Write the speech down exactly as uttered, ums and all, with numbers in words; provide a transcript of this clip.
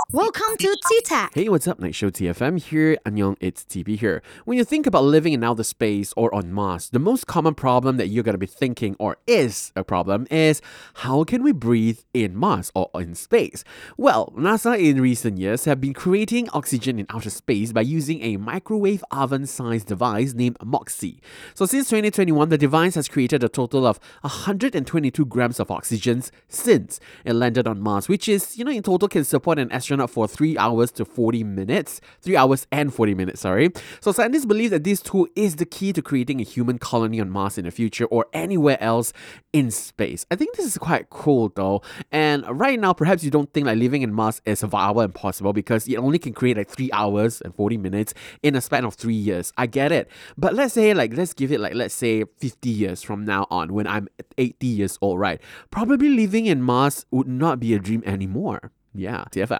Welcome to T-Tech. Hey, what's up, Night Show T F M here. Annyeong, it's T P here. When you think about living in outer space or on Mars, the most common problem that you're going to be thinking, or is a problem, is how can we breathe in Mars or in space? Well, NASA in recent years have been creating oxygen in outer space by using a microwave oven-sized device named MOXIE. So since twenty twenty-one, the device has created a total of one hundred twenty-two grams of oxygen since it landed on Mars, which is, you know, in total can support an astronaut for three hours to forty minutes. three hours and forty minutes, sorry. So scientists believe that this tool is the key to creating a human colony on Mars in the future or anywhere else in space. I think this is quite cool though. And right now, perhaps you don't think like living in Mars is viable and possible because it only can create like three hours and forty minutes in a span of three years. I get it. But let's say like, let's give it like, let's say fifty years from now on when I'm eighty years old, right? Probably living in Mars would not be a dream anymore. Yeah, T F M.